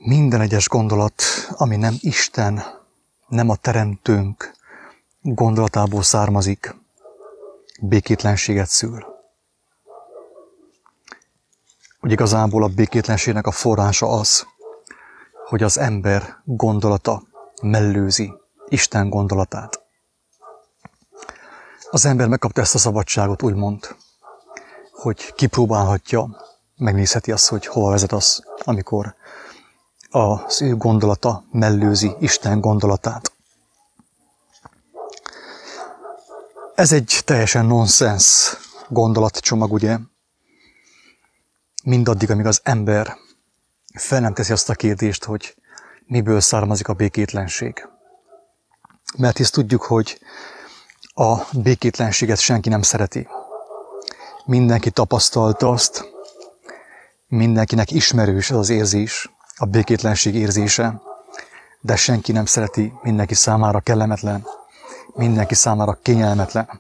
Minden egyes gondolat, ami nem Isten, nem a Teremtőnk gondolatából származik, békétlenséget szül. Úgy igazából a békétlenségnek a forrása az, hogy az ember gondolata mellőzi Isten gondolatát. Az ember megkapta ezt a szabadságot, úgymond, hogy kipróbálhatja, megnézheti azt, hogy hova vezet az, amikor az ő gondolata mellőzi Isten gondolatát. Ez egy teljesen nonsens gondolatcsomag, ugye? Mindaddig, amíg az ember fel nem teszi azt a kérdést, hogy miből származik a békétlenség. Mert hisz tudjuk, hogy a békétlenséget senki nem szereti. Mindenki tapasztalta azt, mindenkinek ismerős az érzés, a békétlenség érzése, de senki nem szereti, mindenki számára kellemetlen, mindenki számára kényelmetlen.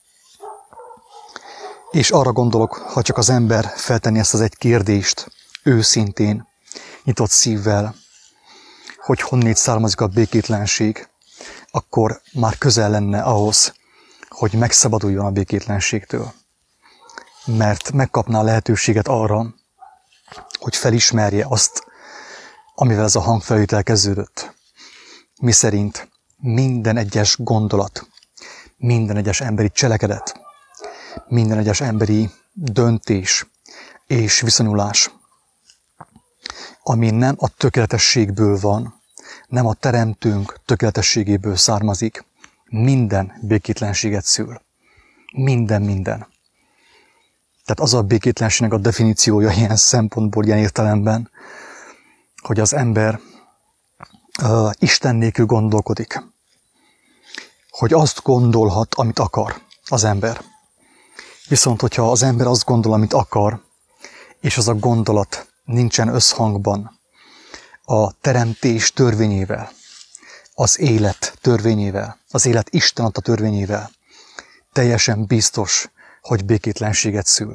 És arra gondolok, ha csak az ember feltenni ezt az egy kérdést, őszintén, nyitott szívvel, hogy honnét származik a békétlenség, akkor már közel lenne ahhoz, hogy megszabaduljon a békétlenségtől. Mert megkapná a lehetőséget arra, hogy felismerje azt, amivel ez a hangfelvétel kezdődött. Miszerint minden egyes gondolat, minden egyes emberi cselekedet, minden egyes emberi döntés és viszonyulás, ami nem a tökéletességből van, nem a Teremtőnk tökéletességéből származik, minden békétlenséget szül. Minden. Tehát az a békétlenségnek a definíciója ilyen szempontból, ilyen értelemben, hogy az ember Isten nélkül gondolkodik. Hogy azt gondolhat, amit akar az ember. Viszont, hogyha az ember azt gondol, amit akar, és az a gondolat nincsen összhangban a teremtés törvényével, az élet törvényével, az élet Isten adta törvényével, teljesen biztos, hogy békétlenséget szül.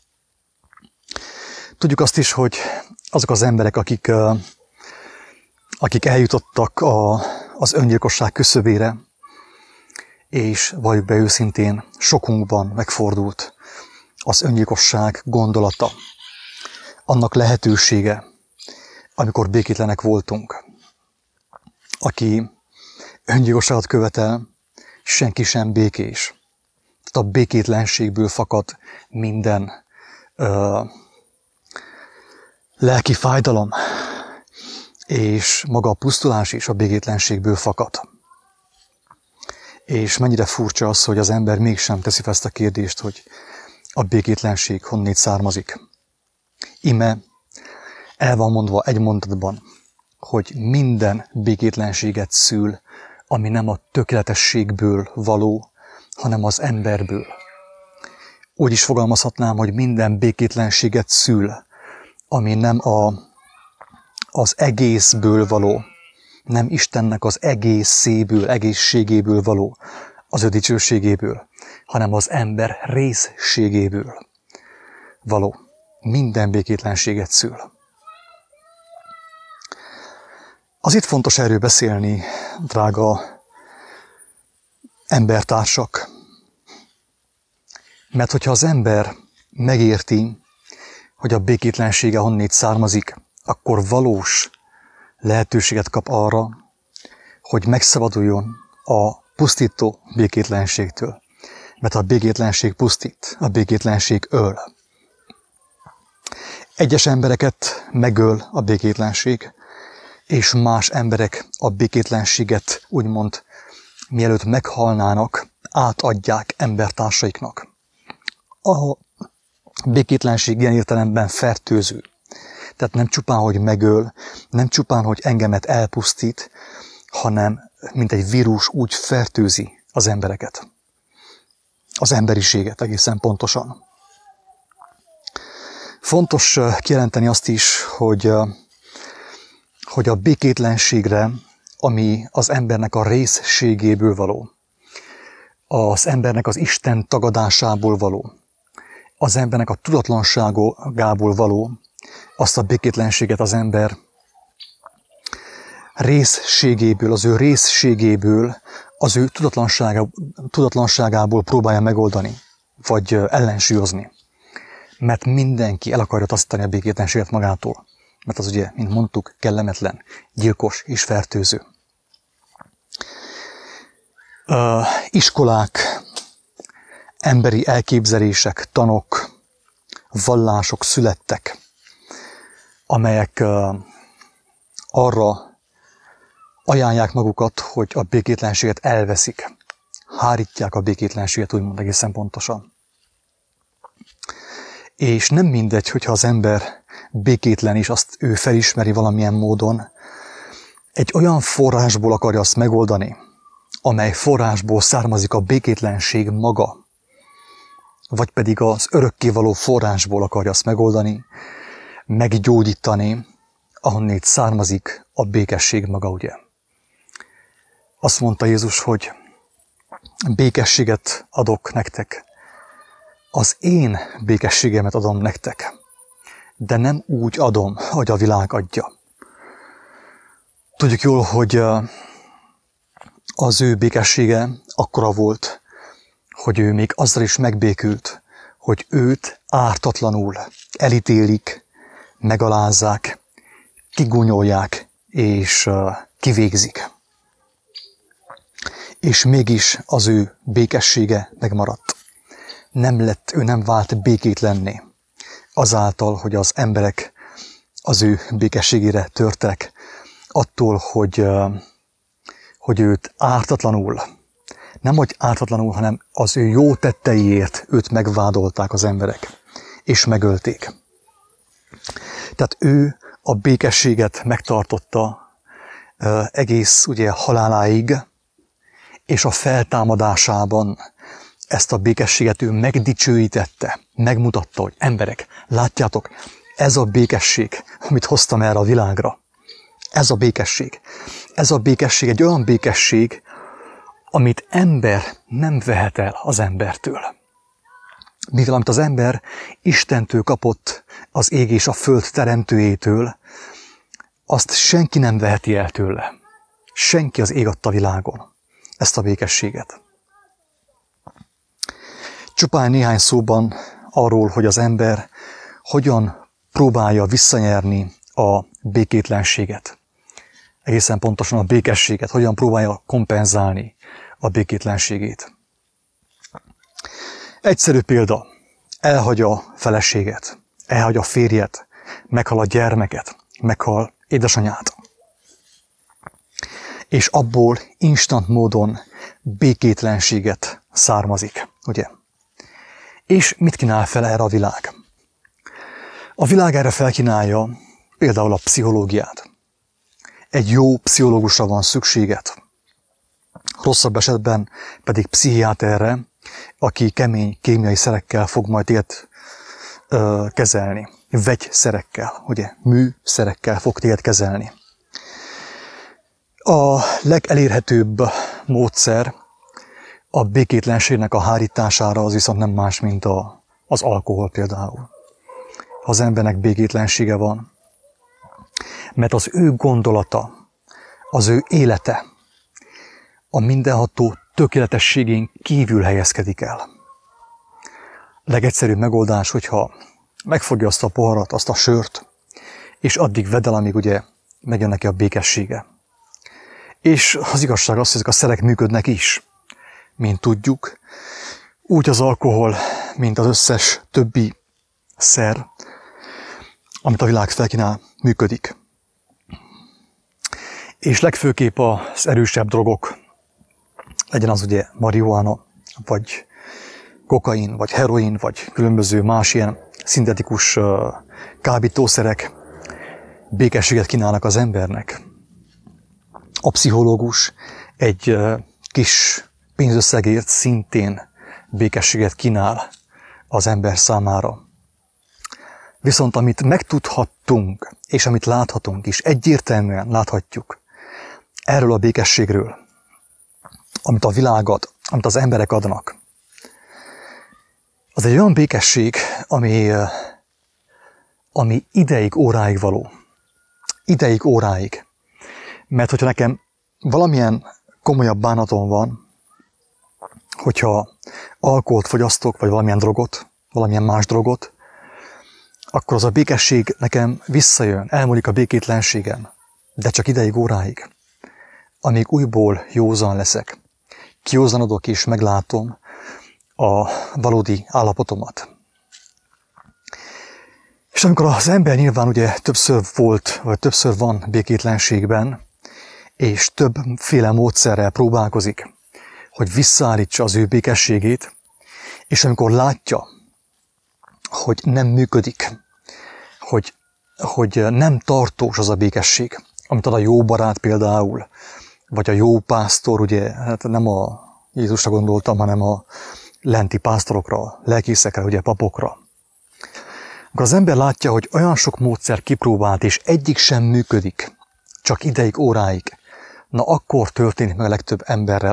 Tudjuk azt is, hogy azok az emberek, akik eljutottak az öngyilkosság küszöbére, és valljuk be őszintén, sokunkban megfordult az öngyilkosság gondolata, annak lehetősége, amikor békétlenek voltunk. Aki öngyilkosságot követel, senki sem békés. Tehát a békétlenségből fakad minden lelki fájdalom, és maga a pusztulás is a békétlenségből fakad. És mennyire furcsa az, hogy az ember mégsem teszi fel ezt a kérdést, hogy a békétlenség honnét származik. Ime el van mondva egy mondatban, hogy minden békétlenséget szül, ami nem a tökéletességből való, hanem az emberből. Úgy is fogalmazhatnám, hogy minden békétlenséget szül, ami nem az egészből való, nem Istennek az egészéből, egészségéből való, az ő dicsőségéből, hanem az ember részségéből való. Minden békétlenséget szül. Azért fontos erről beszélni, drága embertársak, mert hogyha az ember megérti, hogy a békétlensége honnét származik, akkor valós lehetőséget kap arra, hogy megszabaduljon a pusztító békétlenségtől. Mert a békétlenség pusztít, a békétlenség öl. Egyes embereket megöl a békétlenség, és más emberek a békétlenséget úgymond mielőtt meghalnának, átadják embertársaiknak. A békétlenség ilyen értelemben fertőző. Tehát nem csupán, hogy megöl, nem csupán, hogy engemet elpusztít, hanem mint egy vírus úgy fertőzi az embereket. Az emberiséget egészen pontosan. Fontos kijelenteni azt is, hogy a békétlenségre, ami az embernek a részségéből való, az embernek az Isten tagadásából való, az embernek a tudatlanságából való, azt a békétlenséget az ember részségéből, az ő részségéből, az ő tudatlanságából próbálja megoldani, vagy ellensúlyozni. Mert mindenki el akarja taszítani a békétlenséget magától. Mert az ugye, mint mondtuk, kellemetlen, gyilkos és fertőző. Iskolák, emberi elképzelések, tanok, vallások születtek, amelyek arra ajánlják magukat, hogy a békétlenséget elveszik. Hárítják a békétlenséget, úgymond egészen pontosan. És nem mindegy, hogyha az ember békétlen is, azt ő felismeri valamilyen módon, egy olyan forrásból akarja azt megoldani, amely forrásból származik a békétlenség maga, vagy pedig az örökkévaló forrásból akarja azt megoldani, meggyógyítani, ahonnét származik a békesség maga, ugye. Azt mondta Jézus, hogy békességet adok nektek. Az én békességemet adom nektek, de nem úgy adom, hogy a világ adja. Tudjuk jól, hogy az ő békessége akkora volt, hogy ő még azzal is megbékült, hogy őt ártatlanul elítélik, megalázzák, kigúnyolják és kivégzik. És mégis az ő békessége megmaradt. Ő nem vált békétlenné azáltal, hogy az emberek az ő békességére törtek, attól, hogy őt ártatlanul, nem hogy ártatlanul, hanem az ő jó tetteiért őt megvádolták az emberek, és megölték. Tehát ő a békességet megtartotta egész ugye haláláig, és a feltámadásában ezt a békességet ő megdicsőítette, megmutatta, hogy emberek, látjátok, ez a békesség, amit hoztam erre a világra. Ez a békesség. Ez a békesség egy olyan békesség, amit ember nem vehet el az embertől. Mivel amit az ember Istentől kapott, az ég és a föld teremtőjétől, azt senki nem veheti el tőle. Senki az ég adta világon ezt a békességet. Csupán néhány szóban arról, hogy az ember hogyan próbálja visszanyerni a békétlenséget. Egészen pontosan a békességet, hogyan próbálja kompenzálni a békétlenségét. Egyszerű példa, elhagy a feleséget, elhagy a férjet, meghal a gyermeket, meghal édesanyát. És abból instant módon békétlenséget származik, ugye? És mit kínál fel erre a világ? A világ erre felkínálja például a pszichológiát. Egy jó pszichológusra van szükséged. Rosszabb esetben pedig pszichiáterre, aki kemény kémiai szerekkel fog majd téged kezelni. Vegyszerekkel, ugye? Műszerekkel fog téged kezelni. A legelérhetőbb módszer a békétlenségnek a hárítására az viszont nem más, mint az alkohol például. Ha az embernek békétlensége van, mert az ő gondolata, az ő élete a mindenható tökéletességén kívül helyezkedik el. A legegyszerűbb megoldás, hogyha megfogja azt a poharat, azt a sört, és addig vedd el, amíg ugye megjön neki a békessége. És az igazság az, hogy ezek a szerek működnek is, mint tudjuk, úgy az alkohol, mint az összes többi szer, amit a világ felkínál, működik. És legfőképp az erősebb drogok, legyen az ugye marihuána, vagy kokain, vagy heroin, vagy különböző más ilyen szintetikus kábítószerek békességet kínálnak az embernek. A pszichológus egy kis pénzösszegért szintén békességet kínál az ember számára. Viszont amit megtudhattunk, és amit láthatunk is, egyértelműen láthatjuk erről a békességről, amit a világ ad, amit az emberek adnak, az egy olyan békesség, ami ideig, óráig való. Ideig, óráig. Mert hogyha nekem valamilyen komolyabb bánatom van, hogyha alkoholt fogyasztok, vagy valamilyen drogot, valamilyen más drogot, akkor az a békesség nekem visszajön, elmúlik a békétlenségem, de csak ideig, óráig, amíg újból józan leszek. Kiózanodok és meglátom a valódi állapotomat. És amikor az ember nyilván ugye többször volt, vagy többször van békétlenségben, és többféle módszerrel próbálkozik, hogy visszaállítsa az ő békességét, és amikor látja, hogy nem működik, hogy nem tartós az a békesség, amit ad a jó barát például, vagy a jó pásztor, ugye, hát nem a Jézusra gondoltam, hanem a lenti pásztorokra, lelkészekre, ugye papokra. Akkor az ember látja, hogy olyan sok módszer kipróbált, és egyik sem működik, csak ideig, óráig, na akkor történik meg a legtöbb emberrel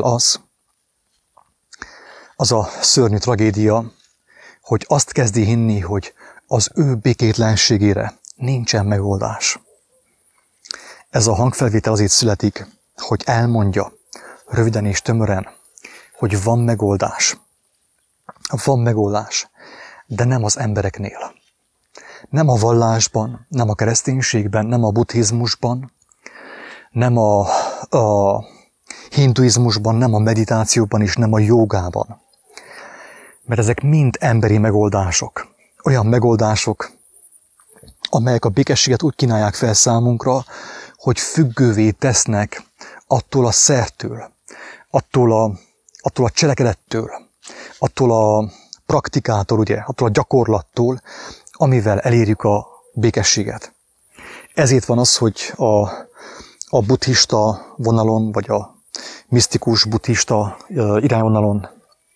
az a szörnyű tragédia, hogy azt kezdi hinni, hogy az ő békétlenségére nincsen megoldás. Ez a hangfelvétel azért születik, hogy elmondja röviden és tömören, hogy van megoldás. Van megoldás, de nem az embereknél. Nem a vallásban, nem a kereszténységben, nem a buddhizmusban, nem a hinduizmusban, nem a meditációban és nem a jogában. Mert ezek mind emberi megoldások. Olyan megoldások, amelyek a békességet úgy kínálják fel számunkra, hogy függővé tesznek attól a szertől, attól a cselekedettől, attól a praktikától, ugye, attól a gyakorlattól, amivel elérjük a békességet. Ezért van az, hogy a buddhista vonalon, vagy a misztikus buddhista irányvonalon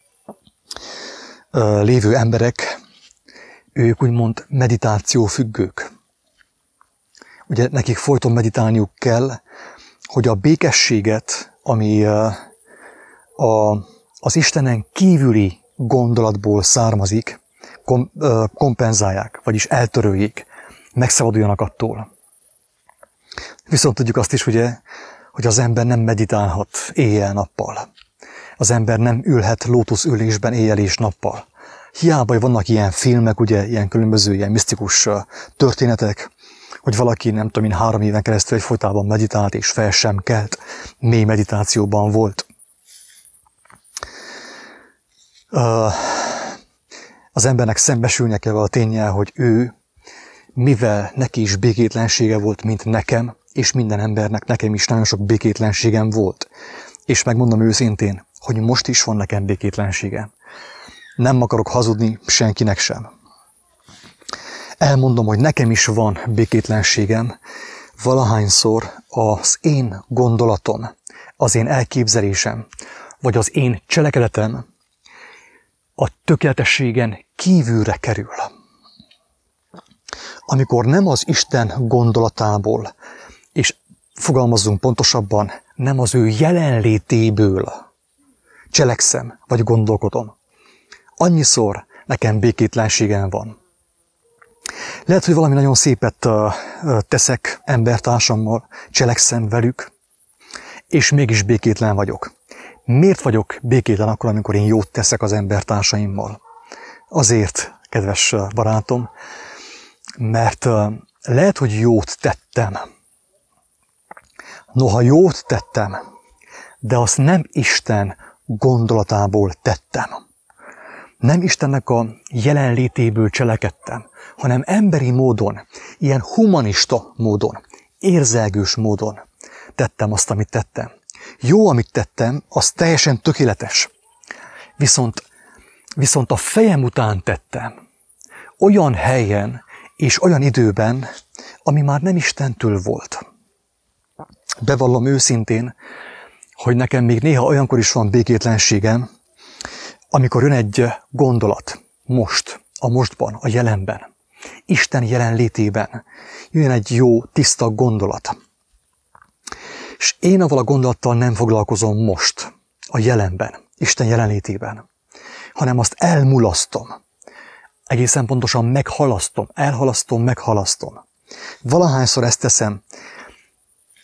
lévő emberek, ők úgymond meditációfüggők. Ugye nekik folyton meditálniuk kell, hogy a békességet, ami az Istenen kívüli gondolatból származik, kompenzálják, vagyis eltöröljék, megszabaduljanak attól. Viszont tudjuk azt is, ugye, hogy az ember nem meditálhat éjjel-nappal. Az ember nem ülhet lótuszülésben éjjel és nappal. Hiába vannak ilyen filmek, ugye, ilyen különböző ilyen misztikus történetek, hogy valaki, nem tudom én, 3 éven keresztül egyfolytában meditált és fel sem kelt, mély meditációban volt. Az embernek szembesülnie kell a ténnyel, hogy ő, mivel neki is békétlensége volt, mint nekem, és minden embernek, nekem is nagyon sok békétlenségem volt. És megmondom őszintén, hogy most is van nekem békétlenségem. Nem akarok hazudni senkinek sem. Elmondom, hogy nekem is van békétlenségem, valahányszor az én gondolatom, az én elképzelésem, vagy az én cselekedetem a tökéletességen kívülre kerül. Amikor nem az Isten gondolatából, és fogalmazzunk pontosabban, nem az ő jelenlétéből cselekszem, vagy gondolkodom. Annyiszor nekem békétlenségem van. Lehet, hogy valami nagyon szépet teszek embertársammal, cselekszem velük, és mégis békétlen vagyok. Miért vagyok békétlen akkor, amikor én jót teszek az embertársaimmal? Azért, kedves barátom, mert lehet, hogy jót tettem. Noha jót tettem, de azt nem Isten gondolatából tettem. Nem Istennek a jelenlétéből cselekedtem, hanem emberi módon, ilyen humanista módon, érzelgős módon tettem azt, amit tettem. Jó, amit tettem, az teljesen tökéletes. Viszont a fejem után tettem. Olyan helyen és olyan időben, ami már nem Istentől volt. Bevallom őszintén, hogy nekem még néha olyankor is van békétlenségem, amikor jön egy gondolat, most, a mostban, a jelenben, Isten jelenlétében, jön egy jó, tiszta gondolat. És én avval a gondolattal nem foglalkozom most, a jelenben, Isten jelenlétében, hanem azt elmulasztom. Egészen pontosan meghalasztom, elhalasztom, meghalasztom. Valahányszor ezt teszem,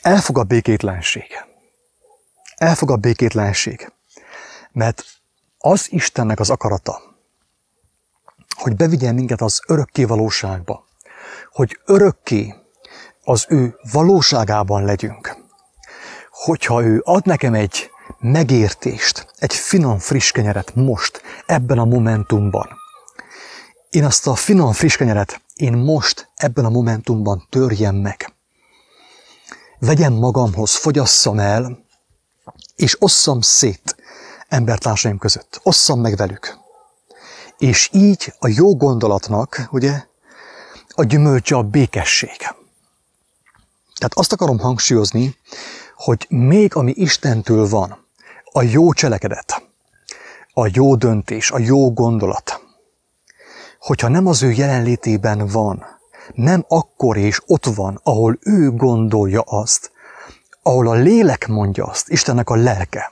elfog a békétlenség. Elfog a békétlenség. Mert az Istennek az akarata, hogy bevigyen minket az örökké valóságba, hogy örökké az ő valóságában legyünk. Hogyha ő ad nekem egy megértést, egy finom, friss kenyeret most, ebben a momentumban, én azt a finom, friss kenyeret én most, ebben a momentumban törjem meg. Vegyem magamhoz, fogyasszam el, és osszam szét embertársaim között. Osszam meg velük. És így a jó gondolatnak, ugye, a gyümölcse a békesség. Tehát azt akarom hangsúlyozni, hogy még ami Istentől van, a jó cselekedet, a jó döntés, a jó gondolat, hogyha nem az ő jelenlétében van, nem akkor és ott van, ahol ő gondolja azt, ahol a lélek mondja azt, Istennek a lelke,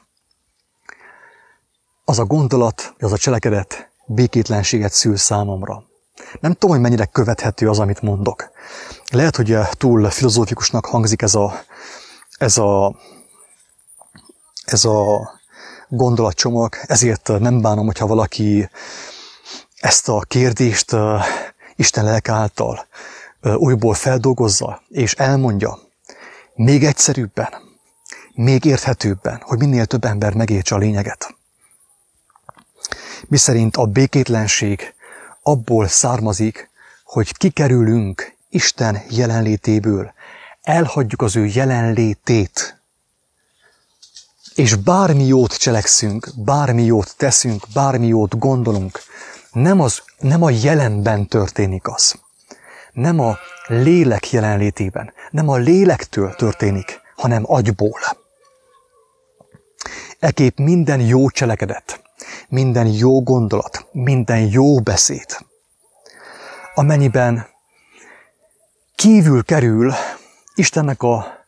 az a gondolat, az a cselekedet békétlenséget szül számomra. Nem tudom, hogy mennyire követhető az, amit mondok. Lehet, hogy túl filozófikusnak hangzik ez a gondolatcsomag, ezért nem bánom, hogyha valaki ezt a kérdést Isten lelke által újból feldolgozza, és elmondja még egyszerűbben, még érthetőbben, hogy minél több ember megértse a lényeget. Miszerint a békétlenség abból származik, hogy kikerülünk Isten jelenlétéből, elhagyjuk az ő jelenlétét, és bármi jót cselekszünk, bármi jót teszünk, bármi jót gondolunk, nem a jelenben történik az. Nem a lélek jelenlétében, nem a lélektől történik, hanem agyból. Ekképp minden jó cselekedet, minden jó gondolat, minden jó beszéd, amennyiben kívül kerül Istennek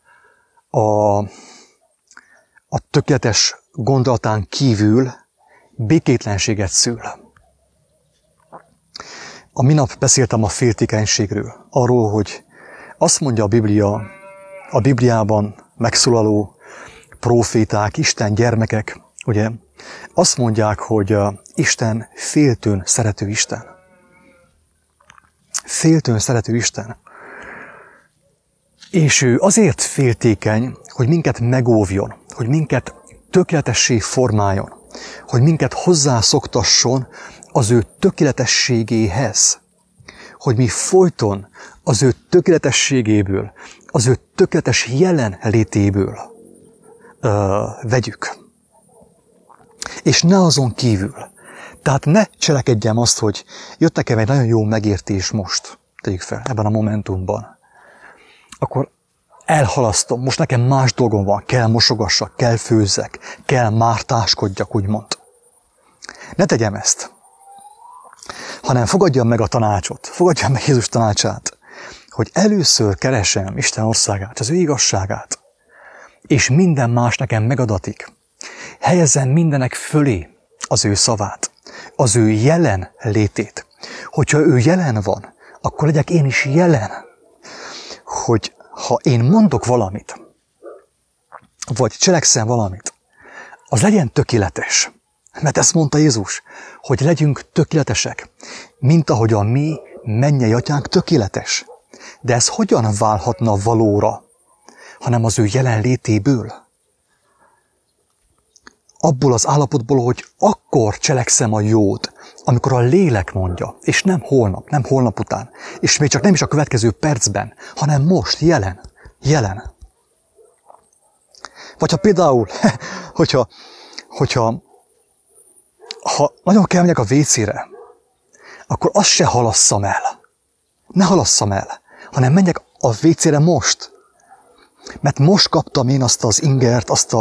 a tökéletes gondolatán kívül, békétlenséget szül. A minap beszéltem a féltékenységről, arról, hogy azt mondja a Bibliában megszólaló próféták, Isten gyermekek, ugye, azt mondják, hogy Isten féltőn szerető Isten. Féltőn szerető Isten. És ő azért féltékeny, hogy minket megóvjon, hogy minket tökéletessé formáljon, hogy minket hozzászoktasson az ő tökéletességéhez, hogy mi folyton az ő tökéletességéből, az ő tökéletes jelenlétéből vegyük. És ne azon kívül. Tehát ne cselekedjem azt, hogy jött nekem egy nagyon jó megértés most, tegyük fel, ebben a momentumban. Akkor elhalasztom, most nekem más dolgom van, kell mosogassak, kell főzzek, kell mártáskodjak, úgymond. Ne tegyem ezt, hanem fogadjam meg a tanácsot, fogadjam meg Jézus tanácsát, hogy először keresem Isten országát, az ő igazságát, és minden más nekem megadatik. Helyezzem mindenek fölé az ő szavát, az ő jelen létét. Hogyha ő jelen van, akkor legyek én is jelen. Hogy ha én mondok valamit, vagy cselekszem valamit, az legyen tökéletes. Mert ezt mondta Jézus, hogy legyünk tökéletesek, mint ahogy a mi mennyei atyánk tökéletes. De ez hogyan válhatna valóra, hanem az ő jelenlétéből? Abból az állapotból, hogy akkor cselekszem a jót, amikor a lélek mondja, és nem holnap, nem holnap után, és még csak nem is a következő percben, hanem most, jelen. Vagy ha például, hogyha nagyon kell megyek a WC-re, akkor azt se halasszam el. Ne halasszam el, hanem menjek a WC-re most. Mert most kaptam én azt az ingert, azt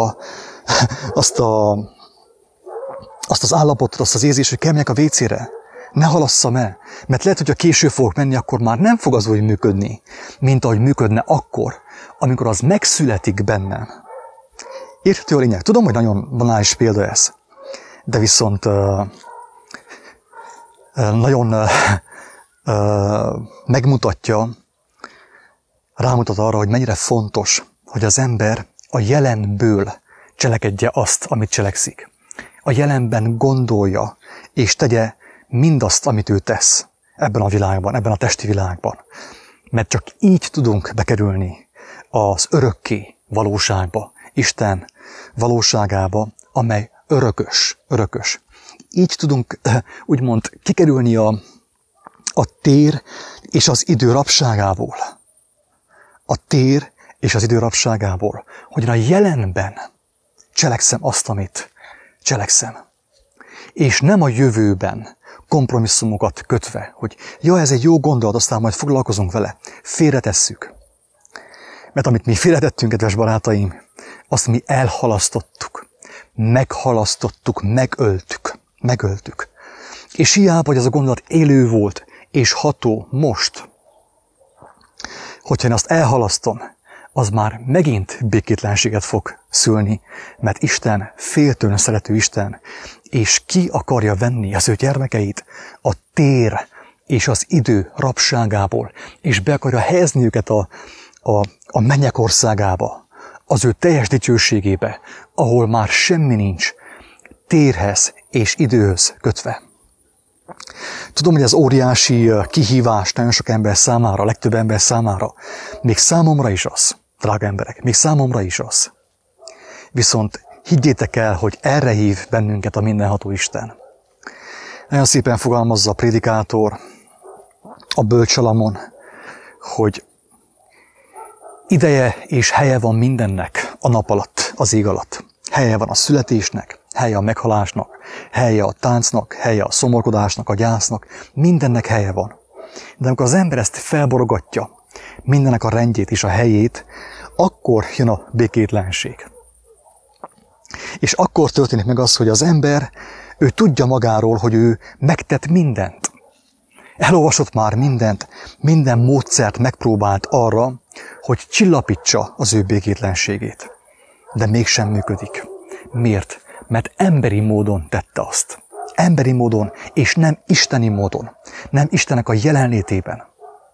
az állapotot, azt az érzést, hogy kell menjek a WC-re. Ne halasszam el, mert lehet, hogy ha később fogok menni, akkor már nem fog az úgy működni, mint ahogy működne akkor, amikor az megszületik bennem. Érthető a lényeg? Tudom, hogy nagyon banális példa ez, de viszont nagyon megmutatja, rámutat arra, hogy mennyire fontos, hogy az ember a jelenből cselekedje azt, amit cselekszik. A jelenben gondolja, és tegye mindazt, amit ő tesz ebben a világban, ebben a testi világban. Mert csak így tudunk bekerülni az örökké valóságba, Isten valóságába, amely örökös. Így tudunk úgymond kikerülni a tér és az idő rabságából. A tér és az idő rabságából, hogy a jelenben cselekszem azt, amit cselekszem. És nem a jövőben kompromisszumokat kötve, hogy ja, ez egy jó gondolat, aztán majd foglalkozunk vele. Félretesszük. Mert amit mi félretettünk, kedves barátaim, azt mi elhalasztottuk, meghalasztottuk, megöltük. És hiába, hogy ez a gondolat élő volt és ható most, hogyha én azt elhalasztom, az már megint békétlenséget fog szülni, mert Isten féltőn szerető Isten, és ki akarja venni az ő gyermekeit a tér és az idő rabságából, és be akarja helyezni őket a mennyek országába, az ő teljes dicsőségébe, ahol már semmi nincs térhez és időhöz kötve. Tudom, hogy ez óriási kihívás nagyon sok ember számára, legtöbb ember számára, még számomra is az, drága emberek, még számomra is az. Viszont higgyétek el, hogy erre hív bennünket a mindenható Isten. Nagyon szépen fogalmazza a prédikátor, a bölcs Salamon, hogy ideje és helye van mindennek a nap alatt, az ég alatt. Helye van a születésnek, helye a meghalásnak, helye a táncnak, helye a szomorkodásnak, a gyásznak, mindennek helye van. De amikor az ember ezt felborogatja, mindennek a rendjét és a helyét, akkor jön a békétlenség. És akkor történik meg az, hogy az ember, ő tudja magáról, hogy ő megtett mindent. Elolvasott már mindent, minden módszert megpróbált arra, hogy csillapítsa az ő békétlenségét. De mégsem működik. Miért? Mert emberi módon tette azt. Emberi módon, és nem isteni módon. Nem Istennek a jelenlétében.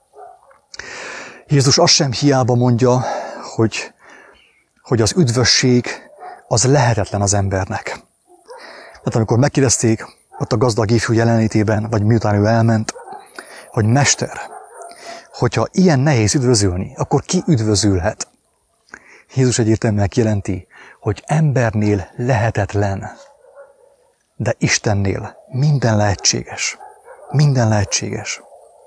Jézus azt sem hiába mondja, hogy az üdvösség az lehetetlen az embernek. Tehát amikor megkérdezték ott a gazdag ifjú jelenlétében, vagy miután ő elment, hogy Mester, hogyha ilyen nehéz üdvözülni, akkor ki üdvözülhet? Jézus egyértelműen kijelenti, hogy embernél lehetetlen, de Istennél minden lehetséges. Minden lehetséges.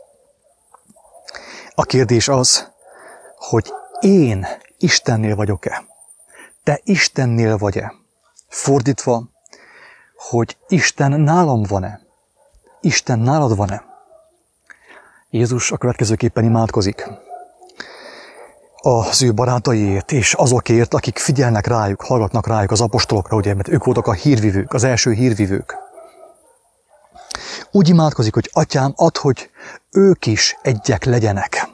A kérdés az, hogy én Istennél vagyok-e? Te Istennél vagy-e? Fordítva, hogy Isten nálam van-e? Isten nálad van-e? Jézus a következőképpen imádkozik. Az ő barátaiért és azokért, akik figyelnek rájuk, hallgatnak rájuk, az apostolokra, ugye, mert ők voltak a hírvivők, az első hírvivők. Úgy imádkozik, hogy Atyám, add, hogy ők is egyek legyenek.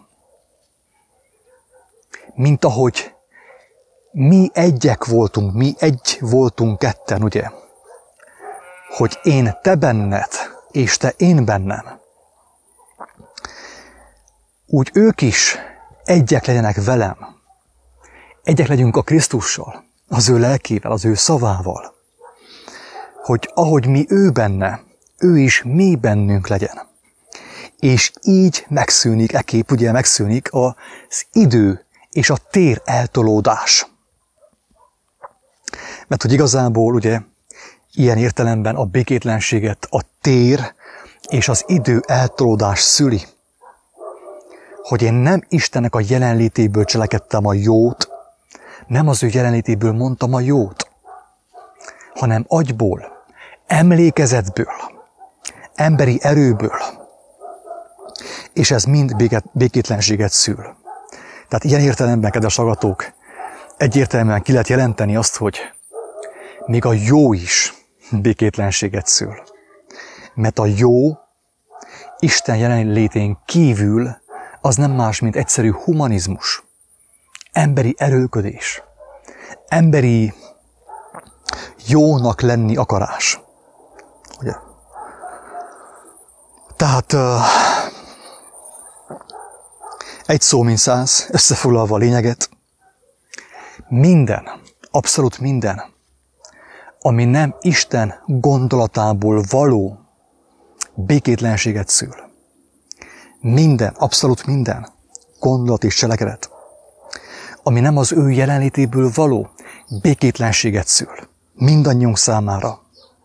Mint ahogy mi egyek voltunk, mi egy voltunk ketten, ugye? Hogy én te benned, és te én bennem. Úgy ők is egyek legyenek velem. Egyek legyünk a Krisztussal, az ő lelkével, az ő szavával. Hogy ahogy mi ő benne, ő is mi bennünk legyen. És így megszűnik, ekképp ugye megszűnik az idő és a tér eltolódás. Mert hogy igazából ugye ilyen értelemben a békétlenséget a tér és az idő eltolódás szüli. Hogy én nem Istennek a jelenlétéből cselekedtem a jót, nem az ő jelenlétéből mondtam a jót, hanem agyból, emlékezetből, emberi erőből. És ez mind békétlenséget szül. Tehát ilyen értelemben, kedves hallgatók, egyértelműen ki lehet jelenteni azt, hogy még a jó is békétlenséget szül. Mert a jó Isten jelenlétén kívül az nem más, mint egyszerű humanizmus, emberi erőlködés, emberi jónak lenni akarás. Ugye? Tehát egy szó mint száz, összefoglalva a lényeget, Minden, abszolút minden, ami nem Isten gondolatából való békétlenséget szül. Minden, abszolút minden gondolat és cselekedet, ami nem az ő jelenlétéből való békétlenséget szül. Mindannyiunk számára.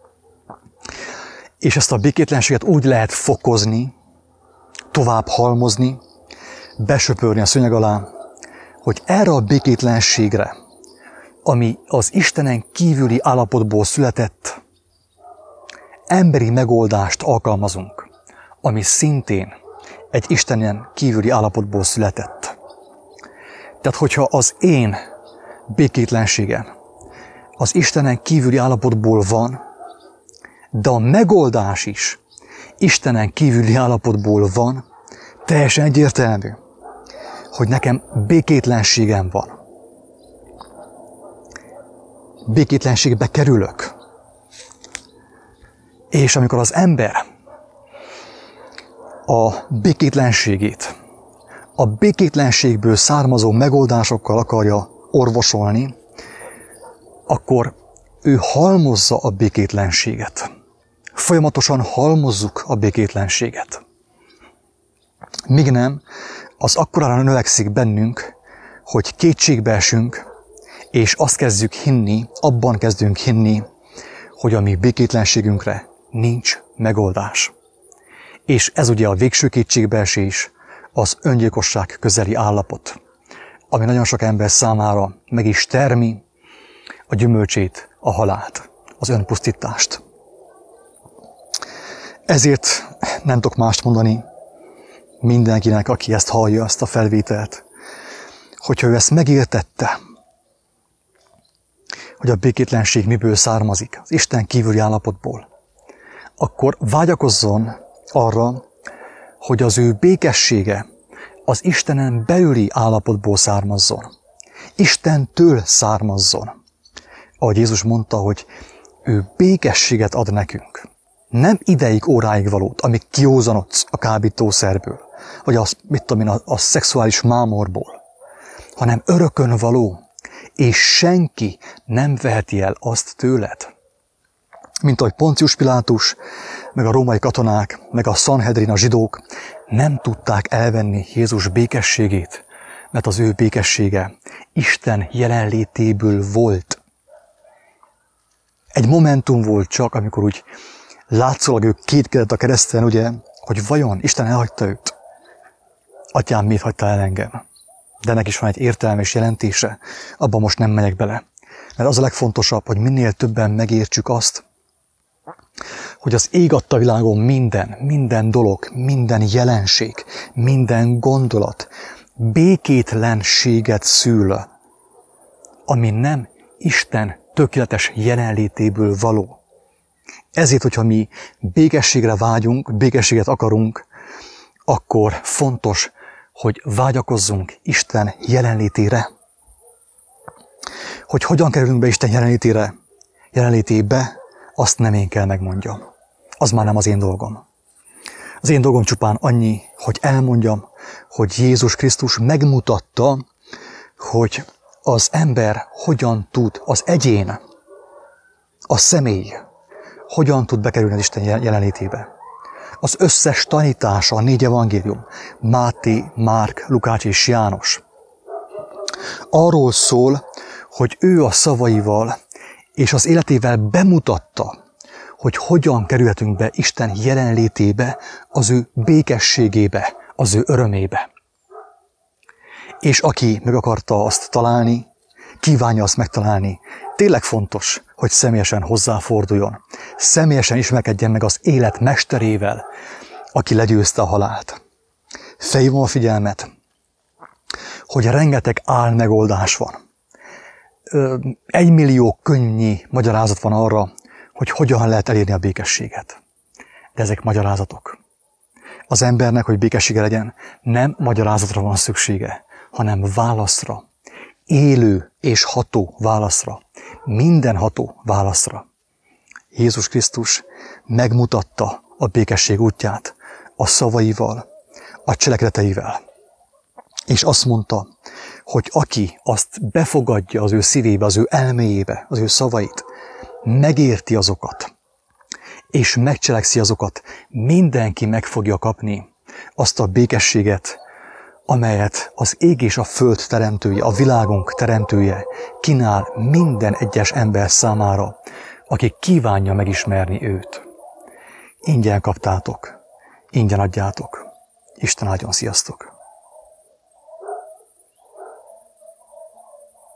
És ezt a békétlenséget úgy lehet fokozni, tovább halmozni, besöpörni a szőnyeg alá, hogy erre a békétlenségre, ami az Istenen kívüli állapotból született, emberi megoldást alkalmazunk, ami szintén egy Istenen kívüli állapotból született. Tehát, hogyha az én békétlenségem az Istenen kívüli állapotból van, de a megoldás is Istenen kívüli állapotból van, teljesen egyértelmű, hogy nekem békétlenségem van. Békétlenségbe kerülök. És amikor az ember a békétlenségét, a békétlenségből származó megoldásokkal akarja orvosolni, akkor ő halmozza a békétlenséget. Folyamatosan halmozzuk a békétlenséget. Míg nem, az akkorára növekszik bennünk, hogy kétségbe esünk, és azt kezdjük hinni, abban kezdünk hinni, hogy a mi békétlenségünkre nincs megoldás. És ez ugye a végső kétségbeesés, az öngyilkosság közeli állapot, ami nagyon sok ember számára meg is termi a gyümölcsét, a halált, az önpusztítást. Ezért nem tudok mást mondani mindenkinek, aki ezt hallja, ezt a felvételt, hogyha ő ezt megértette, hogy a békétlenség miből származik, az Isten kívüli állapotból, akkor vágyakozzon arra, hogy az ő békessége az Istenen belüli állapotból származzon. Istentől származzon. Ahogy Jézus mondta, hogy ő békességet ad nekünk. Nem ideig, óráig valót, amíg kiózanodsz a kábítószerből, vagy a szexuális mámorból, hanem örökön való, és senki nem veheti el azt tőled. Mint ahogy Poncius Pilátus, meg a római katonák, meg a Sanhedrin, a zsidók nem tudták elvenni Jézus békességét, mert az ő békessége Isten jelenlétéből volt. Egy momentum volt csak, amikor úgy látszólag ő kétkedett a kereszten, ugye, hogy vajon Isten elhagyta őt. Atyám, miért hagytál el engem? De ennek is van egy értelme és jelentése, abban most nem megyek bele. Mert az a legfontosabb, hogy minél többen megértsük azt, hogy az ég adta világon minden dolog, minden jelenség, minden gondolat békétlenséget szül, ami nem Isten tökéletes jelenlétéből való. Ezért, hogyha mi békességre vágyunk, békességet akarunk, akkor fontos, hogy vágyakozzunk Isten jelenlétére. Hogy hogyan kerülünk be Isten jelenlétébe, azt nem én kell megmondjam. Az már nem az én dolgom. Az én dolgom csupán annyi, hogy elmondjam, hogy Jézus Krisztus megmutatta, hogy az ember hogyan tud, az egyén, a személy, hogyan tud bekerülni az Isten jelenlétébe. Az összes tanítása, a 4 evangélium, Máté, Márk, Lukács és János, arról szól, hogy ő a szavaival és az életével bemutatta, hogy hogyan kerülhetünk be Isten jelenlétébe, az ő békességébe, az ő örömébe. És aki meg akarta azt találni, kívánja azt megtalálni, tényleg fontos, hogy személyesen hozzáforduljon, személyesen ismerkedjen meg az élet mesterével, aki legyőzte a halált. Felhívom a figyelmet, hogy rengeteg álmegoldás van. 1 millió könnyű magyarázat van arra, hogy hogyan lehet elérni a békességet. De ezek magyarázatok. Az embernek, hogy békessége legyen, nem magyarázatra van szüksége, hanem válaszra. Élő és ható válaszra. Mindenható válaszra. Jézus Krisztus megmutatta a békesség útját a szavaival, a cselekedeteivel. És azt mondta, hogy aki azt befogadja az ő szívébe, az ő elméjébe, az ő szavait, megérti azokat, és megcselekszi azokat, mindenki meg fogja kapni azt a békességet, amelyet az ég és a föld teremtője, a világunk teremtője kínál minden egyes ember számára, aki kívánja megismerni őt. Ingyen kaptátok, ingyen adjátok. Isten áldjon, sziasztok!